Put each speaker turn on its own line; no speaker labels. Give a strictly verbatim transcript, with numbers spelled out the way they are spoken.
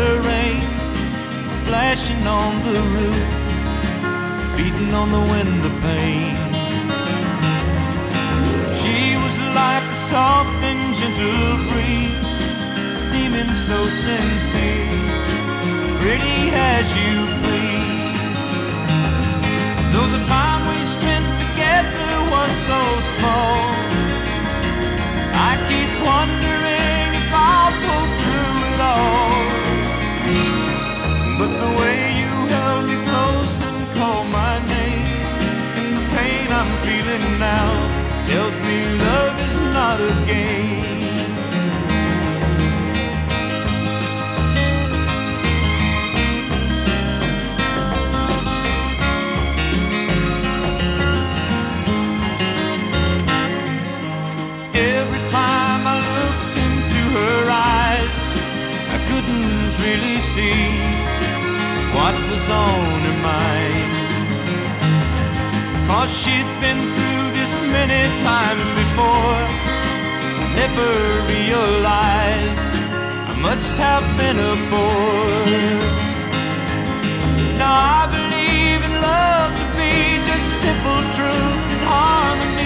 winter rain splashing on the roof, beating on the window pane. She was like a soft and gentle breeze, seeming so sincere, pretty as you please. Though the time we spent together was so small, I keep wondering if I'll pull through it all. But the way you held me close and called my name, and the pain I'm feeling now tells me love is not a game. Every time I looked into her eyes, I couldn't really see what was on her mind. 'Cause she'd been through this many times before, never realized I must have been a bore. Now I believe in love to be just simple truth and harmony.